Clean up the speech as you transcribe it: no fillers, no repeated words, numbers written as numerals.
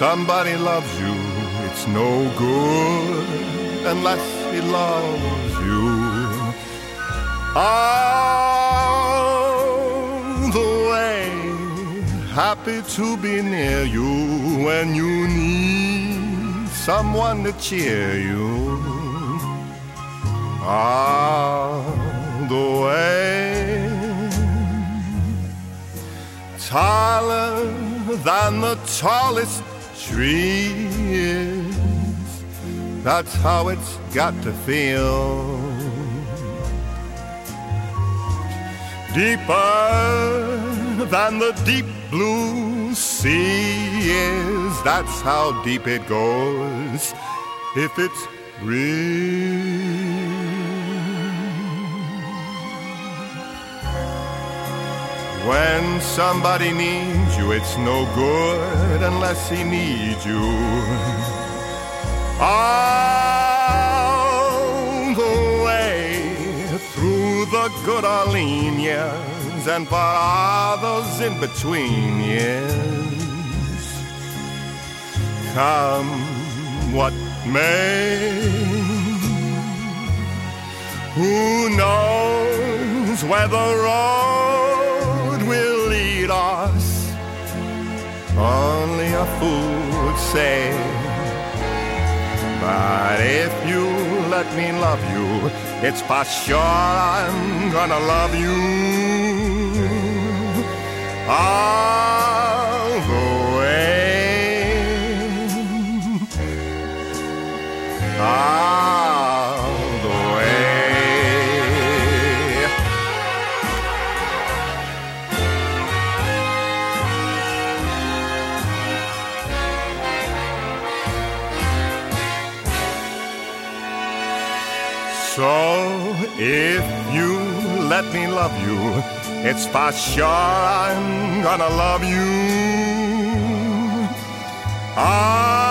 somebody loves you, it's no good unless he loves you. All the way, happy to be near you when you need someone to cheer you. All the way, taller than the tallest tree is, that's how it's got to feel. Deeper than the deep blue sea is, that's how deep it goes if it's real. When somebody needs you, it's no good unless he needs you. All the way through the good Orleans years and for others in between years, come what may, who knows where the road will lead us? Only a fool would say. But if you let me love you, it's for sure I'm gonna love you all the way. All the way. So if you let me love you, it's for sure I'm gonna love you.